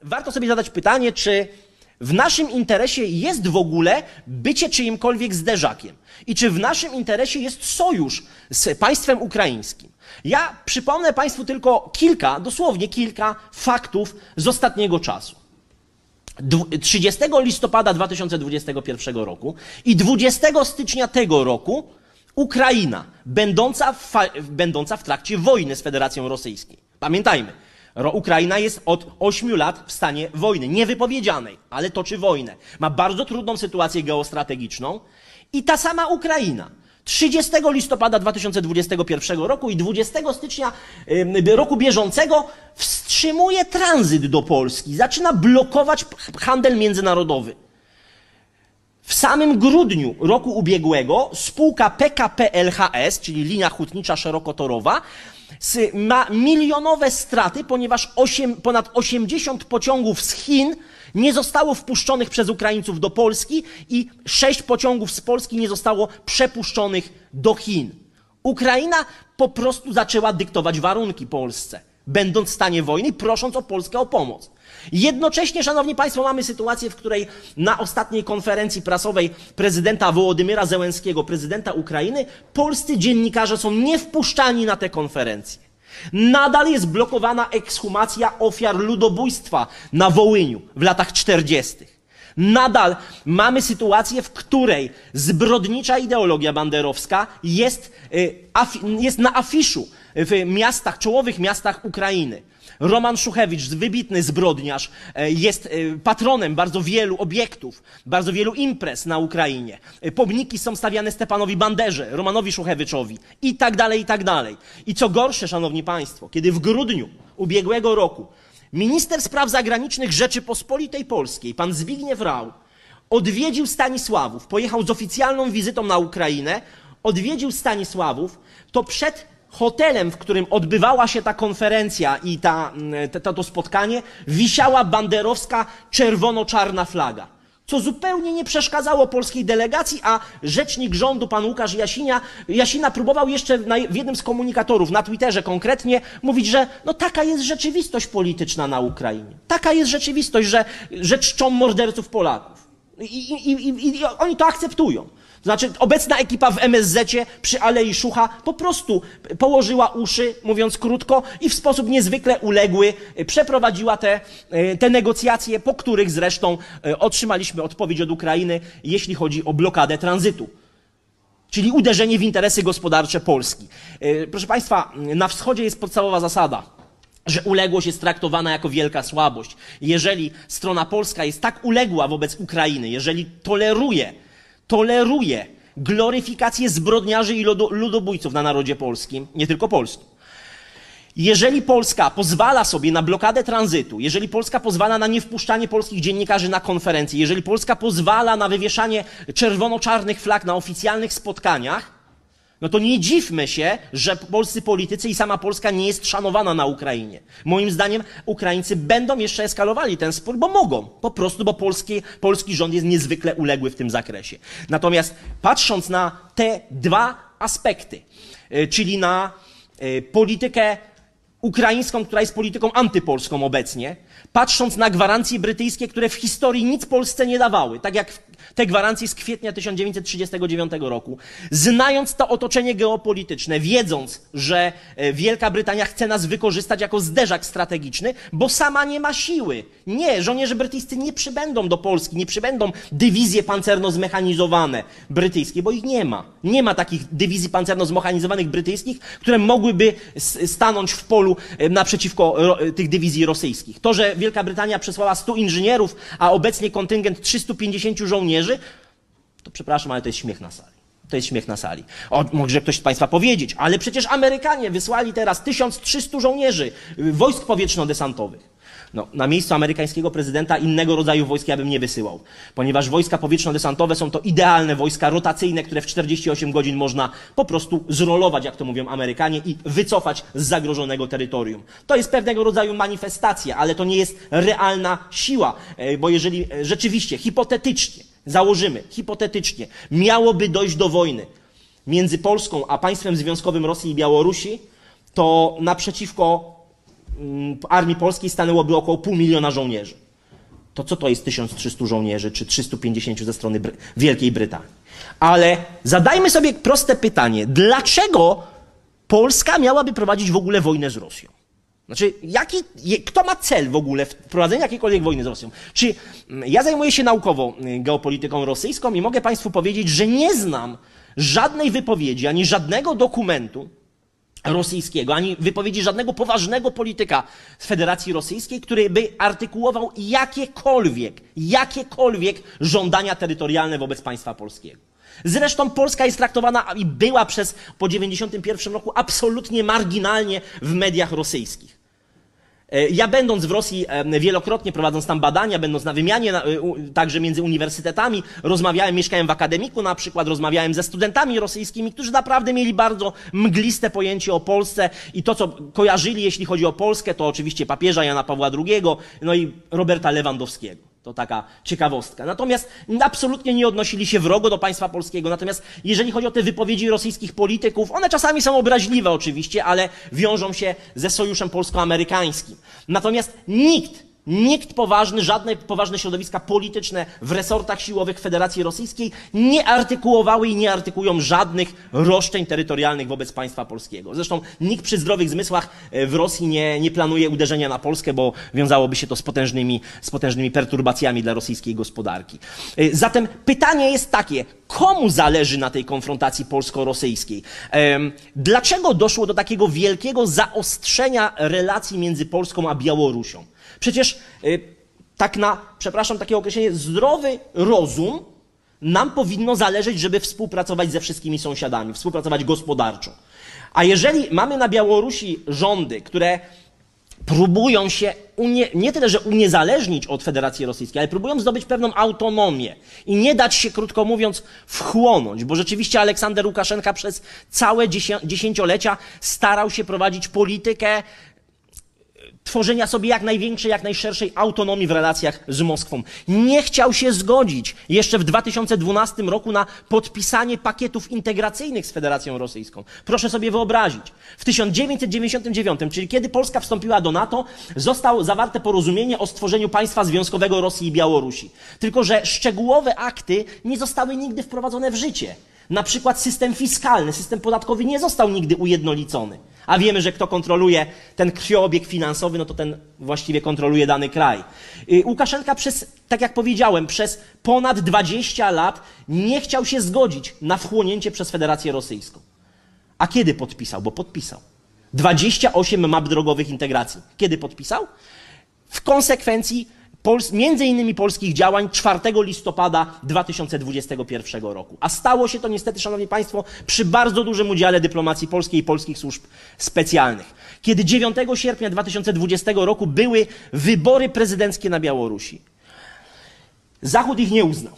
warto sobie zadać pytanie, czy w naszym interesie jest w ogóle bycie czyimkolwiek zderzakiem i czy w naszym interesie jest sojusz z państwem ukraińskim. Ja przypomnę Państwu tylko dosłownie kilka faktów z ostatniego czasu. 30 listopada 2021 roku i 20 stycznia tego roku Ukraina, będąca w trakcie wojny z Federacją Rosyjską. Pamiętajmy, Ukraina jest od 8 lat w stanie wojny, niewypowiedzianej, ale toczy wojnę. Ma bardzo trudną sytuację geostrategiczną i ta sama Ukraina 30 listopada 2021 roku i 20 stycznia roku bieżącego wstrzymuje tranzyt do Polski, zaczyna blokować handel międzynarodowy. W samym grudniu roku ubiegłego spółka PKP LHS, czyli linia hutnicza szerokotorowa, ma milionowe straty, ponieważ ponad 80 pociągów z Chin nie zostało wpuszczonych przez Ukraińców do Polski i 6 pociągów z Polski nie zostało przepuszczonych do Chin. Ukraina po prostu zaczęła dyktować warunki Polsce, będąc w stanie wojny i prosząc o Polskę o pomoc. Jednocześnie, szanowni państwo, mamy sytuację, w której na ostatniej konferencji prasowej prezydenta Wołodymyra Zełenskiego, prezydenta Ukrainy, polscy dziennikarze są niewpuszczani na tę konferencję. Nadal jest blokowana ekshumacja ofiar ludobójstwa na Wołyniu w latach 40. Nadal mamy sytuację, w której zbrodnicza ideologia banderowska jest na afiszu w miastach, czołowych miastach Ukrainy. Roman Szuchewicz, wybitny zbrodniarz, jest patronem bardzo wielu obiektów, bardzo wielu imprez na Ukrainie. Pomniki są stawiane Stepanowi Banderze, Romanowi Szuchewiczowi i tak dalej, i tak dalej. I co gorsze, szanowni państwo, kiedy w grudniu ubiegłego roku minister spraw zagranicznych Rzeczypospolitej Polskiej, pan Zbigniew Rau, odwiedził Stanisławów, pojechał z oficjalną wizytą na Ukrainę, odwiedził Stanisławów, to przed hotelem, w którym odbywała się ta konferencja i to spotkanie, wisiała banderowska czerwono-czarna flaga, co zupełnie nie przeszkadzało polskiej delegacji, a rzecznik rządu, pan Łukasz Jasina próbował jeszcze w jednym z komunikatorów, na Twitterze konkretnie, mówić, że no taka jest rzeczywistość polityczna na Ukrainie. Taka jest rzeczywistość, że czczą morderców Polaków. I oni to akceptują. Znaczy, obecna ekipa w MSZ-cie przy Alei Szucha po prostu położyła uszy, mówiąc krótko, i w sposób niezwykle uległy przeprowadziła te negocjacje, po których zresztą otrzymaliśmy odpowiedź od Ukrainy, jeśli chodzi o blokadę tranzytu. Czyli uderzenie w interesy gospodarcze Polski. Proszę Państwa, na wschodzie jest podstawowa zasada, że uległość jest traktowana jako wielka słabość. Jeżeli strona polska jest tak uległa wobec Ukrainy, jeżeli toleruje gloryfikację zbrodniarzy i ludobójców na narodzie polskim, nie tylko polskim. Jeżeli Polska pozwala sobie na blokadę tranzytu, jeżeli Polska pozwala na niewpuszczanie polskich dziennikarzy na konferencje, jeżeli Polska pozwala na wywieszanie czerwono-czarnych flag na oficjalnych spotkaniach, no to nie dziwmy się, że polscy politycy i sama Polska nie jest szanowana na Ukrainie. Moim zdaniem Ukraińcy będą jeszcze eskalowali ten spór, bo mogą. Po prostu, bo polski rząd jest niezwykle uległy w tym zakresie. Natomiast patrząc na te dwa aspekty, czyli na politykę ukraińską, która jest polityką antypolską obecnie, patrząc na gwarancje brytyjskie, które w historii nic Polsce nie dawały, tak jak te gwarancje z kwietnia 1939 roku, znając to otoczenie geopolityczne, wiedząc, że Wielka Brytania chce nas wykorzystać jako zderzak strategiczny, bo sama nie ma siły. Nie, żołnierze brytyjscy nie przybędą do Polski, nie przybędą dywizje pancerno-zmechanizowane brytyjskie, bo ich nie ma. Nie ma takich dywizji pancerno-zmechanizowanych brytyjskich, które mogłyby stanąć w polu naprzeciwko tych dywizji rosyjskich. To, że Wielka Brytania przesłała 100 inżynierów, a obecnie kontyngent 350 żołnierzy, to przepraszam, ale to jest śmiech na sali. To jest śmiech na sali. Może ktoś z Państwa powiedzieć, ale przecież Amerykanie wysłali teraz 1300 żołnierzy wojsk powietrzno-desantowych. No, na miejscu amerykańskiego prezydenta innego rodzaju wojsk ja bym nie wysyłał, ponieważ wojska powietrzno-desantowe są to idealne wojska rotacyjne, które w 48 godzin można po prostu zrolować, jak to mówią Amerykanie, i wycofać z zagrożonego terytorium. To jest pewnego rodzaju manifestacja, ale to nie jest realna siła, bo jeżeli rzeczywiście, hipotetycznie, założymy, hipotetycznie, miałoby dojść do wojny między Polską a państwem związkowym Rosji i Białorusi, to naprzeciwko armii polskiej stanęłoby około 500 000 żołnierzy. To co to jest 1300 żołnierzy, czy 350 ze strony Wielkiej Brytanii? Ale zadajmy sobie proste pytanie, dlaczego Polska miałaby prowadzić w ogóle wojnę z Rosją? Znaczy, kto ma cel w ogóle wprowadzenia jakiejkolwiek wojny z Rosją? Czy ja zajmuję się naukowo geopolityką rosyjską i mogę Państwu powiedzieć, że nie znam żadnej wypowiedzi, ani żadnego dokumentu rosyjskiego, ani wypowiedzi żadnego poważnego polityka z Federacji Rosyjskiej, który by artykułował jakiekolwiek żądania terytorialne wobec państwa polskiego. Zresztą Polska jest traktowana i była po 1991 roku absolutnie marginalnie w mediach rosyjskich. Ja będąc w Rosji wielokrotnie, prowadząc tam badania, będąc na wymianie także między uniwersytetami, mieszkałem w akademiku na przykład, rozmawiałem ze studentami rosyjskimi, którzy naprawdę mieli bardzo mgliste pojęcie o Polsce i to, co kojarzyli, jeśli chodzi o Polskę, to oczywiście papieża Jana Pawła II, no i Roberta Lewandowskiego. To taka ciekawostka. Natomiast absolutnie nie odnosili się wrogo do państwa polskiego. Natomiast jeżeli chodzi o te wypowiedzi rosyjskich polityków, one czasami są obraźliwe oczywiście, ale wiążą się ze sojuszem polsko-amerykańskim. Natomiast nikt poważny, żadne poważne środowiska polityczne w resortach siłowych Federacji Rosyjskiej nie artykułowały i nie artykułują żadnych roszczeń terytorialnych wobec państwa polskiego. Zresztą nikt przy zdrowych zmysłach w Rosji nie planuje uderzenia na Polskę, bo wiązałoby się to z potężnymi perturbacjami dla rosyjskiej gospodarki. Zatem pytanie jest takie, komu zależy na tej konfrontacji polsko-rosyjskiej? Dlaczego doszło do takiego wielkiego zaostrzenia relacji między Polską a Białorusią? Przecież przepraszam, takie określenie, zdrowy rozum nam powinno zależeć, żeby współpracować ze wszystkimi sąsiadami, współpracować gospodarczo. A jeżeli mamy na Białorusi rządy, które próbują się nie tyle, że uniezależnić od Federacji Rosyjskiej, ale próbują zdobyć pewną autonomię i nie dać się, krótko mówiąc, wchłonąć, bo rzeczywiście Aleksander Łukaszenka przez całe dziesięciolecia starał się prowadzić politykę tworzenia sobie jak największej, jak najszerszej autonomii w relacjach z Moskwą. Nie chciał się zgodzić jeszcze w 2012 roku na podpisanie pakietów integracyjnych z Federacją Rosyjską. Proszę sobie wyobrazić, w 1999, czyli kiedy Polska wstąpiła do NATO, zostało zawarte porozumienie o stworzeniu państwa związkowego Rosji i Białorusi. Tylko że szczegółowe akty nie zostały nigdy wprowadzone w życie. Na przykład system fiskalny, system podatkowy nie został nigdy ujednolicony. A wiemy, że kto kontroluje ten krwiobieg finansowy, no to ten właściwie kontroluje dany kraj. Łukaszenka tak jak powiedziałem, przez ponad 20 lat nie chciał się zgodzić na wchłonięcie przez Federację Rosyjską. A kiedy podpisał? Bo podpisał. 28 map drogowych integracji. Kiedy podpisał? W konsekwencji między innymi polskich działań 4 listopada 2021 roku. A stało się to niestety, szanowni państwo, przy bardzo dużym udziale dyplomacji polskiej i polskich służb specjalnych. Kiedy 9 sierpnia 2020 roku były wybory prezydenckie na Białorusi, Zachód ich nie uznał.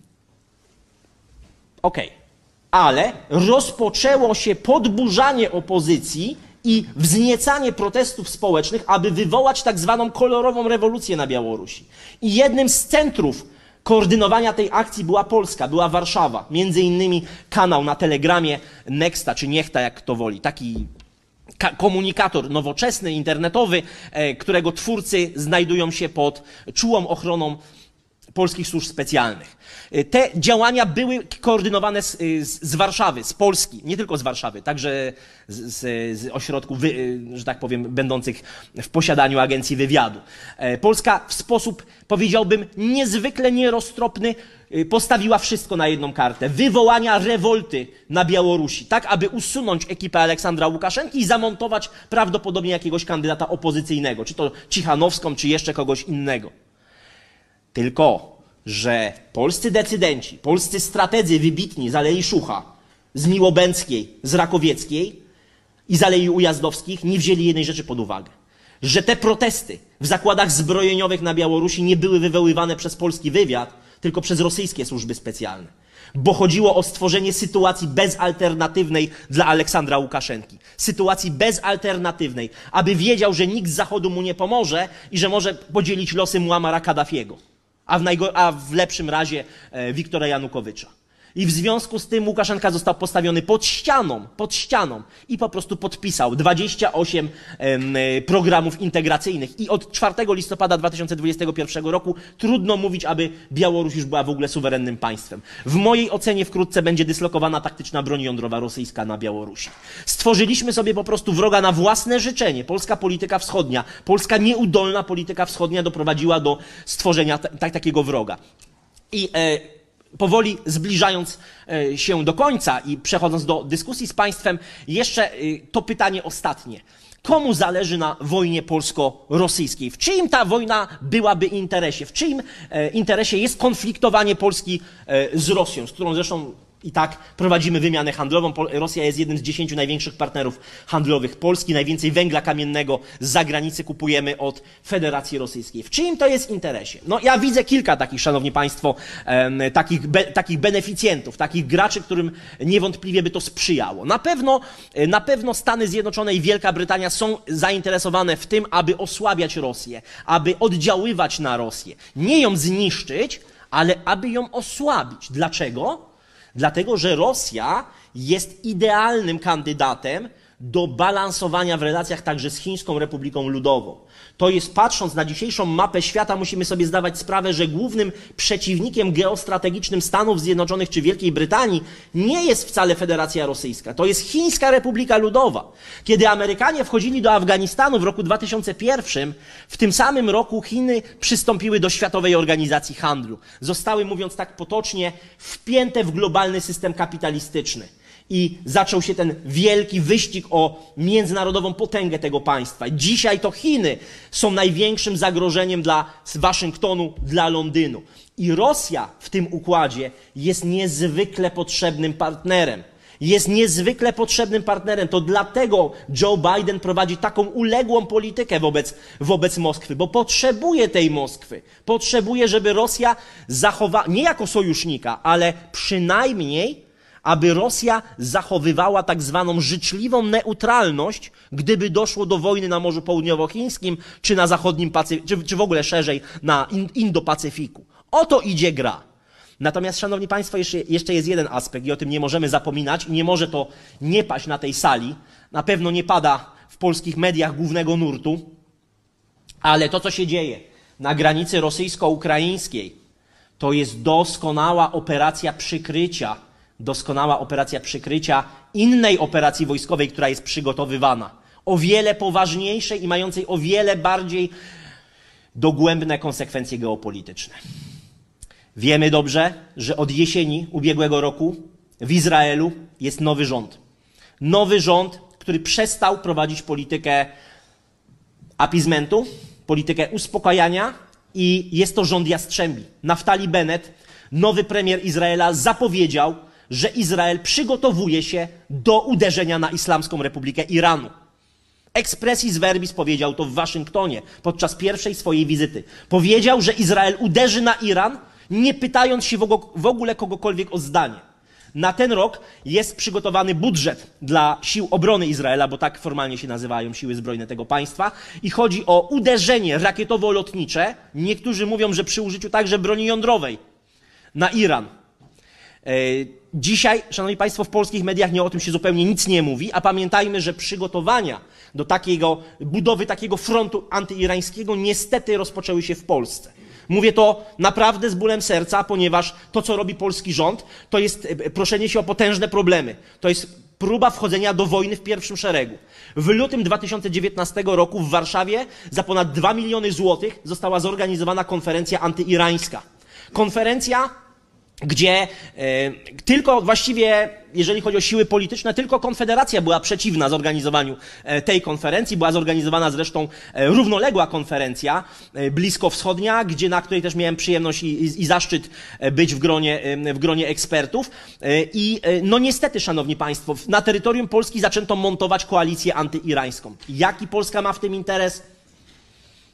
Okej. Ale rozpoczęło się podburzanie opozycji i wzniecanie protestów społecznych, aby wywołać tak zwaną kolorową rewolucję na Białorusi. I jednym z centrów koordynowania tej akcji była Polska, była Warszawa. Między innymi kanał na Telegramie Nexta, czy Niechta, jak kto woli, taki komunikator nowoczesny, internetowy, którego twórcy znajdują się pod czułą ochroną polskich służb specjalnych. Te działania były koordynowane z Warszawy, z Polski, nie tylko z Warszawy, także z ośrodków, że tak powiem, będących w posiadaniu agencji wywiadu. Polska w sposób, powiedziałbym, niezwykle nieroztropny postawiła wszystko na jedną kartę. Wywołania rewolty na Białorusi, tak aby usunąć ekipę Aleksandra Łukaszenki i zamontować prawdopodobnie jakiegoś kandydata opozycyjnego, czy to Cichanowską, czy jeszcze kogoś innego. Tylko że polscy decydenci, polscy strategzy wybitni z Alei Szucha, z Miłobędzkiej, z Rakowieckiej i z Alei Ujazdowskich nie wzięli jednej rzeczy pod uwagę. Że te protesty w zakładach zbrojeniowych na Białorusi nie były wywoływane przez polski wywiad, tylko przez rosyjskie służby specjalne. Bo chodziło o stworzenie sytuacji bezalternatywnej dla Aleksandra Łukaszenki. Sytuacji bezalternatywnej, aby wiedział, że nikt z Zachodu mu nie pomoże i że może podzielić losy Muamara Kaddafiego. A w lepszym razie Wiktora Janukowycza. I w związku z tym Łukaszenka został postawiony pod ścianą i po prostu podpisał 28 programów integracyjnych. I od 4 listopada 2021 roku trudno mówić, aby Białoruś już była w ogóle suwerennym państwem. W mojej ocenie wkrótce będzie dyslokowana taktyczna broń jądrowa rosyjska na Białorusi. Stworzyliśmy sobie po prostu wroga na własne życzenie. Polska polityka wschodnia, polska nieudolna polityka wschodnia doprowadziła do stworzenia takiego wroga. I powoli zbliżając się do końca i przechodząc do dyskusji z państwem, jeszcze to pytanie ostatnie. Komu zależy na wojnie polsko-rosyjskiej? W czyim ta wojna byłaby interesie? W czyim interesie jest konfliktowanie Polski z Rosją, z którą zresztą i tak prowadzimy wymianę handlową. Rosja jest jednym z 10 największych partnerów handlowych Polski. Najwięcej węgla kamiennego z zagranicy kupujemy od Federacji Rosyjskiej. W czyim to jest interesie? No ja widzę kilka takich, szanowni państwo, takich beneficjentów, takich graczy, którym niewątpliwie by to sprzyjało. Na pewno Stany Zjednoczone i Wielka Brytania są zainteresowane w tym, aby osłabiać Rosję, aby oddziaływać na Rosję. Nie ją zniszczyć, ale aby ją osłabić. Dlaczego? Dlatego, że Rosja jest idealnym kandydatem do balansowania w relacjach także z Chińską Republiką Ludową. To jest, patrząc na dzisiejszą mapę świata, musimy sobie zdawać sprawę, że głównym przeciwnikiem geostrategicznym Stanów Zjednoczonych czy Wielkiej Brytanii nie jest wcale Federacja Rosyjska. To jest Chińska Republika Ludowa. Kiedy Amerykanie wchodzili do Afganistanu w roku 2001, w tym samym roku Chiny przystąpiły do Światowej Organizacji Handlu. Zostały, mówiąc tak potocznie, wpięte w globalny system kapitalistyczny. I zaczął się ten wielki wyścig o międzynarodową potęgę tego państwa. Dzisiaj to Chiny są największym zagrożeniem dla Waszyngtonu, dla Londynu. I Rosja w tym układzie jest niezwykle potrzebnym partnerem. Jest niezwykle potrzebnym partnerem. To dlatego Joe Biden prowadzi taką uległą politykę wobec Moskwy, bo potrzebuje tej Moskwy. Potrzebuje, żeby Rosja zachowała, nie jako sojusznika, ale przynajmniej aby Rosja zachowywała tak zwaną życzliwą neutralność, gdyby doszło do wojny na Morzu Południowochińskim, czy na zachodnim Pacyfiku, czy w ogóle szerzej na Indo-Pacyfiku. O to idzie gra. Natomiast, szanowni państwo, jeszcze jest jeden aspekt i o tym nie możemy zapominać i nie może to nie paść na tej sali. Na pewno nie pada w polskich mediach głównego nurtu, ale to, co się dzieje na granicy rosyjsko-ukraińskiej, to jest doskonała operacja przykrycia innej operacji wojskowej, która jest przygotowywana, o wiele poważniejszej i mającej o wiele bardziej dogłębne konsekwencje geopolityczne. Wiemy dobrze, że od jesieni ubiegłego roku w Izraelu jest nowy rząd. Nowy rząd, który przestał prowadzić politykę appeasementu, politykę uspokajania i jest to rząd Jastrzębi. Naftali Bennett, nowy premier Izraela, zapowiedział, że Izrael przygotowuje się do uderzenia na Islamską Republikę Iranu. Expressis verbis powiedział to w Waszyngtonie podczas pierwszej swojej wizyty. Powiedział, że Izrael uderzy na Iran, nie pytając się w ogóle kogokolwiek o zdanie. Na ten rok jest przygotowany budżet dla sił obrony Izraela, bo tak formalnie się nazywają siły zbrojne tego państwa. I chodzi o uderzenie rakietowo-lotnicze, niektórzy mówią, że przy użyciu także broni jądrowej, na Iran. Dzisiaj, szanowni państwo, w polskich mediach o tym się zupełnie nic nie mówi, a pamiętajmy, że przygotowania do budowy takiego frontu antyirańskiego niestety rozpoczęły się w Polsce. Mówię to naprawdę z bólem serca, ponieważ to, co robi polski rząd, to jest proszenie się o potężne problemy. To jest próba wchodzenia do wojny w pierwszym szeregu. W lutym 2019 roku w Warszawie za ponad 2 miliony złotych została zorganizowana konferencja antyirańska. Konferencja, gdzie tylko właściwie, jeżeli chodzi o siły polityczne, tylko Konfederacja była przeciwna zorganizowaniu tej konferencji. Była zorganizowana zresztą równoległa konferencja bliskowschodnia, na której też miałem przyjemność i zaszczyt być w gronie ekspertów. I no niestety, szanowni państwo, na terytorium Polski zaczęto montować koalicję antyirańską. Jaki Polska ma w tym interes?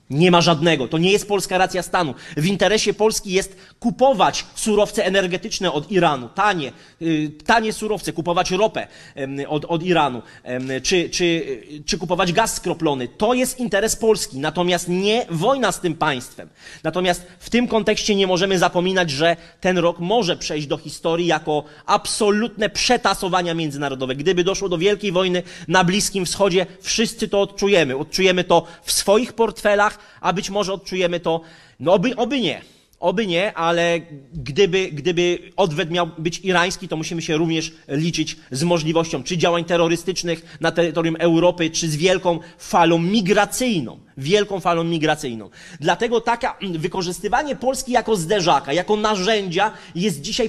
Nie ma żadnego. To nie jest polska racja stanu. W interesie Polski jest kupować surowce energetyczne od Iranu, tanie surowce, kupować ropę od Iranu, czy kupować gaz skroplony. To jest interes Polski, natomiast nie wojna z tym państwem. Natomiast w tym kontekście nie możemy zapominać, że ten rok może przejść do historii jako absolutne przetasowania międzynarodowe. Gdyby doszło do wielkiej wojny na Bliskim Wschodzie, wszyscy to odczujemy. Odczujemy to w swoich portfelach, a być może odczujemy to, no oby nie, ale gdyby odwet miał być irański, to musimy się również liczyć z możliwością czy działań terrorystycznych na terytorium Europy, czy z wielką falą migracyjną. Dlatego wykorzystywanie Polski jako zderzaka, jako narzędzia jest dzisiaj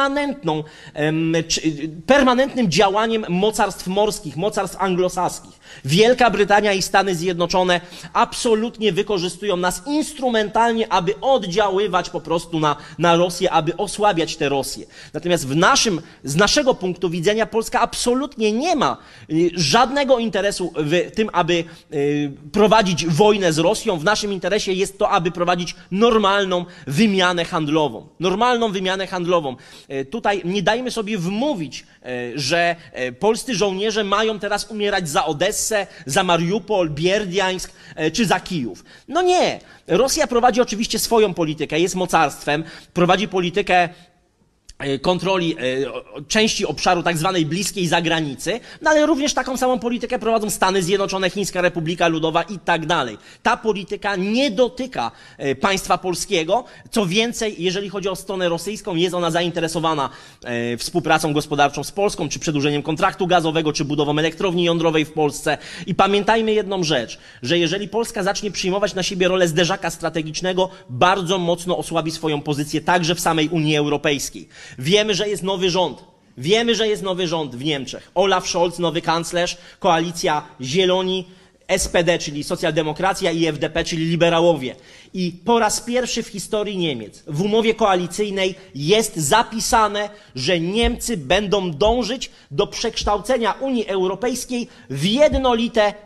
permanentnym działaniem mocarstw morskich, mocarstw anglosaskich. Wielka Brytania i Stany Zjednoczone absolutnie wykorzystują nas instrumentalnie, aby oddziaływać po prostu na Rosję, aby osłabiać tę Rosję. Natomiast z naszego punktu widzenia Polska absolutnie nie ma żadnego interesu w tym, aby prowadzić wojnę z Rosją. W naszym interesie jest to, aby prowadzić normalną wymianę handlową. Tutaj nie dajmy sobie wmówić, że polscy żołnierze mają teraz umierać za Odessę, za Mariupol, Bierdiańsk czy za Kijów. No nie. Rosja prowadzi oczywiście swoją politykę, jest mocarstwem, prowadzi politykę kontroli części obszaru tak zwanej bliskiej zagranicy, no ale również taką samą politykę prowadzą Stany Zjednoczone, Chińska Republika Ludowa i tak dalej. Ta polityka nie dotyka państwa polskiego. Co więcej, jeżeli chodzi o stronę rosyjską, jest ona zainteresowana współpracą gospodarczą z Polską, czy przedłużeniem kontraktu gazowego, czy budową elektrowni jądrowej w Polsce. I pamiętajmy jedną rzecz, że jeżeli Polska zacznie przyjmować na siebie rolę zderzaka strategicznego, bardzo mocno osłabi swoją pozycję także w samej Unii Europejskiej. Wiemy, że jest nowy rząd w Niemczech. Olaf Scholz, nowy kanclerz, koalicja Zieloni, SPD, czyli socjaldemokracja, i FDP, czyli liberałowie. I po raz pierwszy w historii Niemiec w umowie koalicyjnej jest zapisane, że Niemcy będą dążyć do przekształcenia Unii Europejskiej w jednolite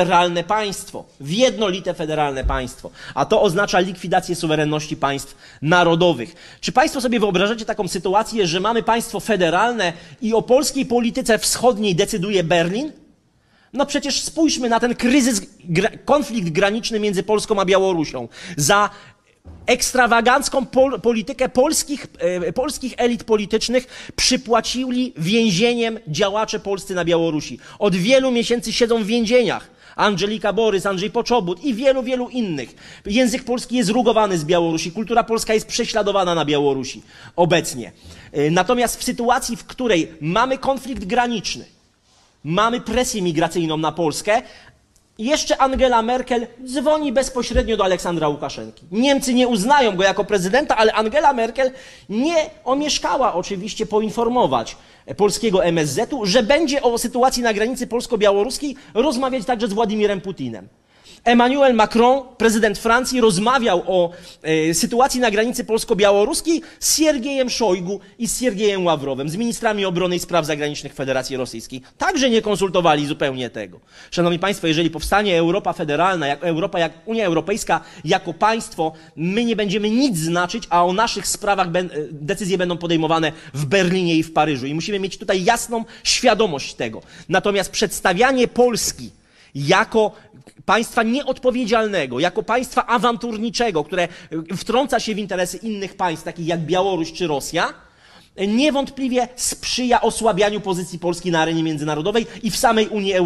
federalne państwo. A to oznacza likwidację suwerenności państw narodowych. Czy państwo sobie wyobrażacie taką sytuację, że mamy państwo federalne i o polskiej polityce wschodniej decyduje Berlin? No przecież spójrzmy na ten konflikt graniczny między Polską a Białorusią. Za ekstrawagancką politykę polskich elit politycznych przypłacili więzieniem działacze polscy na Białorusi. Od wielu miesięcy siedzą w więzieniach. Angelika Borys, Andrzej Poczobut i wielu innych. Język polski jest rugowany z Białorusi, kultura polska jest prześladowana na Białorusi obecnie. Natomiast w sytuacji, w której mamy konflikt graniczny, mamy presję migracyjną na Polskę, jeszcze Angela Merkel dzwoni bezpośrednio do Aleksandra Łukaszenki. Niemcy nie uznają go jako prezydenta, ale Angela Merkel nie omieszkała oczywiście poinformować polskiego MSZ-u, że będzie o sytuacji na granicy polsko-białoruskiej rozmawiać także z Władimirem Putinem. Emmanuel Macron, prezydent Francji, rozmawiał o sytuacji na granicy polsko-białoruskiej z Siergiejem Szojgu i z Siergiejem Ławrowem, z ministrami obrony i spraw zagranicznych Federacji Rosyjskiej. Także nie konsultowali zupełnie tego. Szanowni Państwo, jeżeli powstanie Europa federalna, jak Unia Europejska jako państwo, my nie będziemy nic znaczyć, a o naszych sprawach decyzje będą podejmowane w Berlinie i w Paryżu. I musimy mieć tutaj jasną świadomość tego. Natomiast przedstawianie Polski jako państwa nieodpowiedzialnego, jako państwa awanturniczego, które wtrąca się w interesy innych państw, takich jak Białoruś czy Rosja, niewątpliwie sprzyja osłabianiu pozycji Polski na arenie międzynarodowej i w samej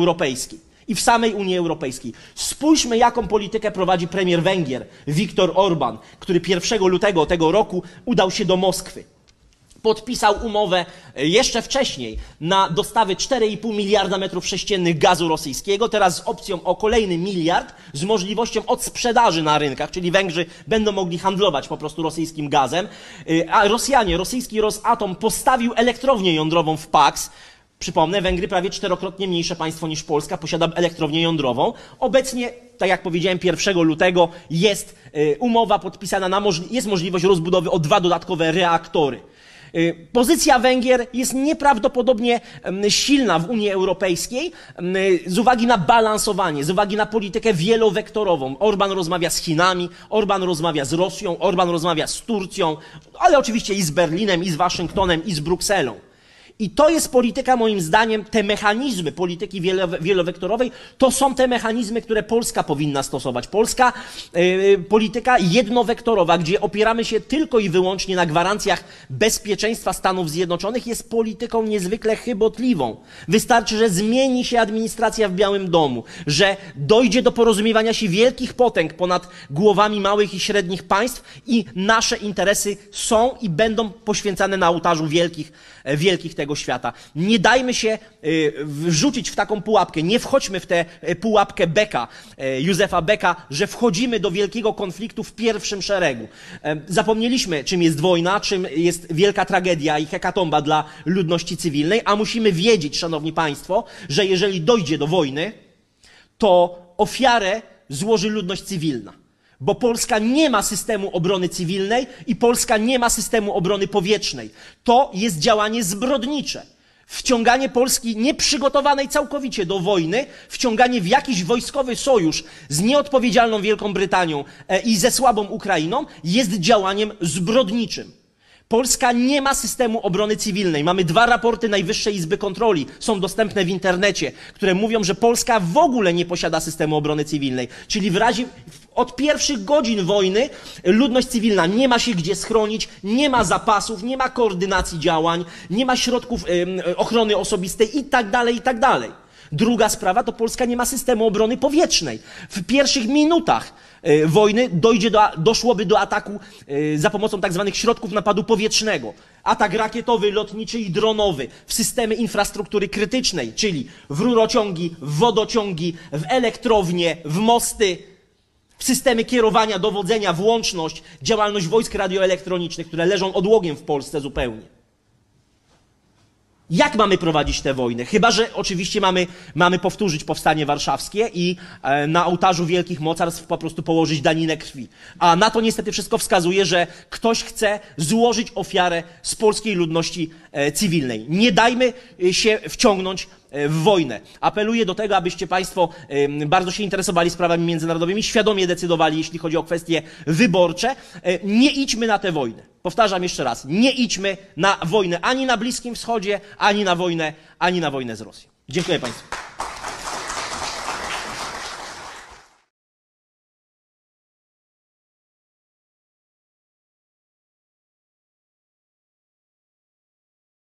Unii Europejskiej. Spójrzmy, jaką politykę prowadzi premier Węgier, Viktor Orbán, który 1 lutego tego roku udał się do Moskwy. Podpisał umowę jeszcze wcześniej na dostawy 4,5 miliarda metrów sześciennych gazu rosyjskiego, teraz z opcją o kolejny miliard, z możliwością odsprzedaży na rynkach, czyli Węgrzy będą mogli handlować po prostu rosyjskim gazem. A Rosjanie, rosyjski Rosatom postawił elektrownię jądrową w Paks. Przypomnę, Węgry, prawie 4-krotnie mniejsze państwo niż Polska, posiada elektrownię jądrową. Obecnie, tak jak powiedziałem, 1 lutego jest umowa podpisana, jest możliwość rozbudowy o 2 dodatkowe reaktory. Pozycja Węgier jest nieprawdopodobnie silna w Unii Europejskiej z uwagi na balansowanie, z uwagi na politykę wielowektorową. Orban rozmawia z Chinami, Orban rozmawia z Rosją, Orban rozmawia z Turcją, ale oczywiście i z Berlinem, i z Waszyngtonem, i z Brukselą. I to jest polityka, moim zdaniem, te mechanizmy polityki wielowektorowej, to są te mechanizmy, które Polska powinna stosować. Polska polityka jednowektorowa, gdzie opieramy się tylko i wyłącznie na gwarancjach bezpieczeństwa Stanów Zjednoczonych, jest polityką niezwykle chybotliwą. Wystarczy, że zmieni się administracja w Białym Domu, że dojdzie do porozumiewania się wielkich potęg ponad głowami małych i średnich państw i nasze interesy są i będą poświęcane na ołtarzu wielkich tego świata. Nie dajmy się wrzucić w taką pułapkę. Nie wchodźmy w tę pułapkę Becka, Józefa Becka, że wchodzimy do wielkiego konfliktu w pierwszym szeregu. Zapomnieliśmy, czym jest wojna, czym jest wielka tragedia i hekatomba dla ludności cywilnej, a musimy wiedzieć, szanowni państwo, że jeżeli dojdzie do wojny, to ofiarę złoży ludność cywilna. Bo Polska nie ma systemu obrony cywilnej i Polska nie ma systemu obrony powietrznej. To jest działanie zbrodnicze. Wciąganie Polski nieprzygotowanej całkowicie do wojny, wciąganie w jakiś wojskowy sojusz z nieodpowiedzialną Wielką Brytanią i ze słabą Ukrainą jest działaniem zbrodniczym. Polska nie ma systemu obrony cywilnej. Mamy 2 raporty Najwyższej Izby Kontroli, są dostępne w internecie, które mówią, że Polska w ogóle nie posiada systemu obrony cywilnej. Czyli w razie od pierwszych godzin wojny ludność cywilna nie ma się gdzie schronić, nie ma zapasów, nie ma koordynacji działań, nie ma środków ochrony osobistej i tak dalej, i tak dalej. Druga sprawa to Polska nie ma systemu obrony powietrznej. W pierwszych minutach wojny doszłoby do ataku za pomocą tak zwanych środków napadu powietrznego. Atak rakietowy, lotniczy i dronowy w systemy infrastruktury krytycznej, czyli w rurociągi, w wodociągi, w elektrownie, w mosty, w systemy kierowania, dowodzenia, w łączność, działalność wojsk radioelektronicznych, które leżą odłogiem w Polsce zupełnie. Jak mamy prowadzić tę wojnę? Chyba że oczywiście mamy powtórzyć powstanie warszawskie i na ołtarzu wielkich mocarstw po prostu położyć daninę krwi. A na to niestety wszystko wskazuje, że ktoś chce złożyć ofiarę z polskiej ludności cywilnej. Nie dajmy się wciągnąć w wojnę. Apeluję do tego, abyście państwo bardzo się interesowali sprawami międzynarodowymi, świadomie decydowali, jeśli chodzi o kwestie wyborcze. Nie idźmy na tę wojnę. Powtarzam jeszcze raz, nie idźmy na wojnę ani na Bliskim Wschodzie, ani na wojnę z Rosją. Dziękuję państwu.